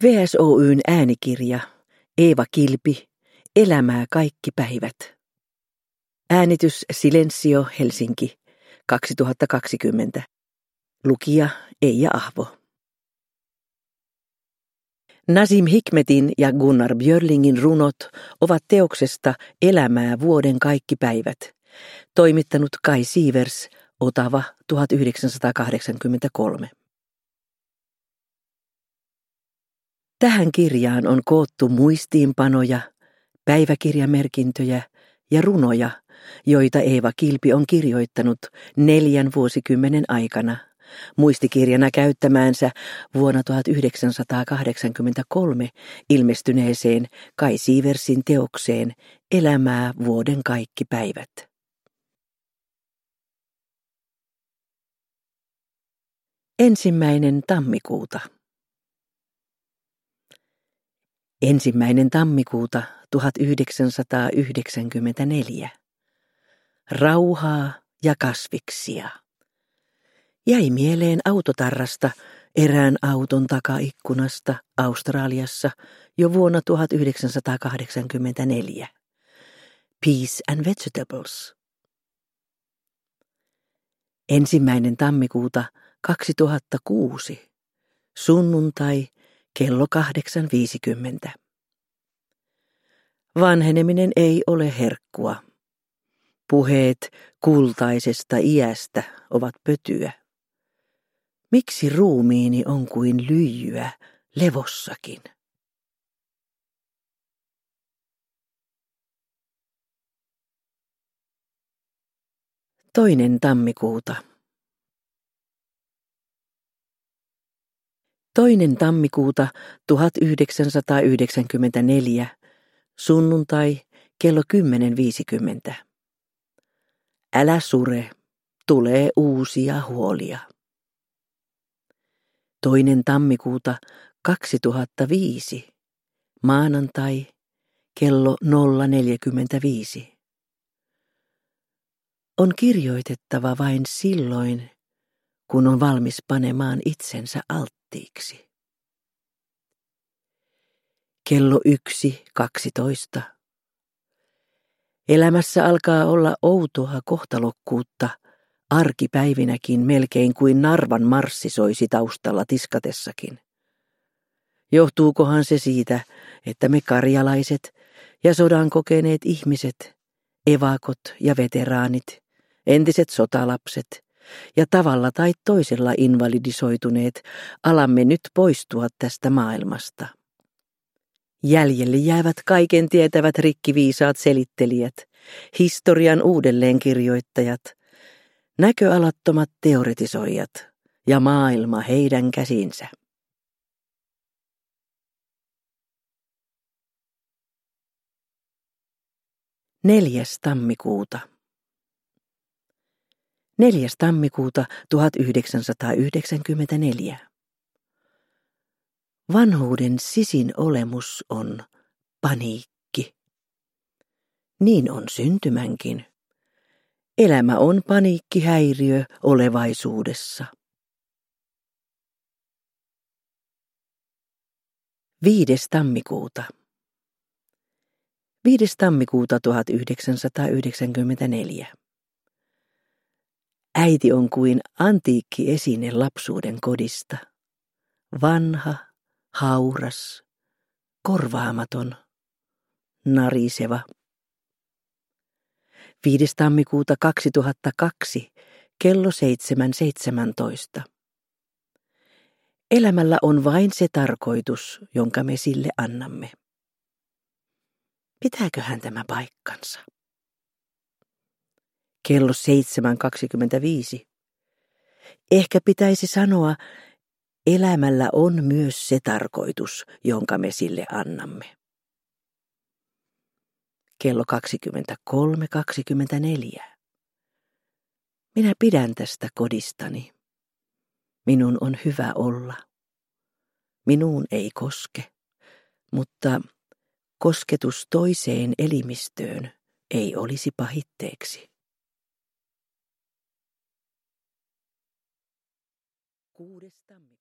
VSOY:n äänikirja Eeva Kilpi, Elämää kaikki päivät. Äänitys Silensio, Helsinki, 2020. Lukija Eija Ahvo. Nazim Hikmetin ja Gunnar Björlingin runot ovat teoksesta Elämää vuoden kaikki päivät. Toimittanut Kai Sievers, Otava, 1983. Tähän kirjaan on koottu muistiinpanoja, päiväkirjamerkintöjä ja runoja, joita Eeva Kilpi on kirjoittanut 4 vuosikymmenen aikana, muistikirjana käyttämäänsä vuonna 1983 ilmestyneeseen Kai Sieversin teokseen Elämää vuoden kaikki päivät. Ensimmäinen tammikuuta. 1. tammikuuta 1994. Rauhaa ja kasviksia. Jäi mieleen autotarrasta erään auton takaikkunasta Australiassa jo vuonna 1984. Peas and Vegetables. 1. tammikuuta 2006. Sunnuntai kello 8.50. Vanheneminen ei ole herkkua. Puheet kultaisesta iästä ovat pötyä. Miksi ruumiini on kuin lyijyä levossakin? Toinen tammikuuta. 2. tammikuuta 1994. Sunnuntai kello 10.50. Älä sure, tulee uusia huolia. 2. tammikuuta 2005. Maanantai kello 0.45. On kirjoitettava vain silloin, kun on valmis panemaan itsensä alttiiksi. Kello 1.12. Elämässä alkaa olla outoa kohtalokkuutta, arkipäivinäkin melkein kuin Narvan marssi soisi taustalla tiskatessakin. Johtuukohan se siitä, että me karjalaiset ja sodan kokeneet ihmiset, evakot ja veteraanit, entiset sotalapset ja tavalla tai toisella invalidisoituneet alamme nyt poistua tästä maailmasta. Jäljelle jäävät kaiken tietävät rikkiviisaat selittelijät, historian uudelleenkirjoittajat, näköalattomat teoretisoijat ja maailma heidän käsinsä. Neljäs tammikuuta. 4. tammikuuta 1994. Vanhuuden sisin olemus on paniikki. Niin on syntymänkin. Elämä on paniikkihäiriö olevaisuudessa. 5. tammikuuta. 5. tammikuuta 1994. Äiti on kuin antiikki esine lapsuuden kodista. Vanha, hauras, korvaamaton, nariseva. 5. tammikuuta 2002, kello 7.17. Elämällä on vain se tarkoitus, jonka me sille annamme. Pitääköhän tämä paikkansa? Kello 7.25. Ehkä pitäisi sanoa, elämällä on myös se tarkoitus, jonka me sille annamme. Kello 23.24. Minä pidän tästä kodistani. Minun on hyvä olla. Minuun ei koske, mutta kosketus toiseen elimistöön ei olisi pahitteeksi. 6. tammikuuta.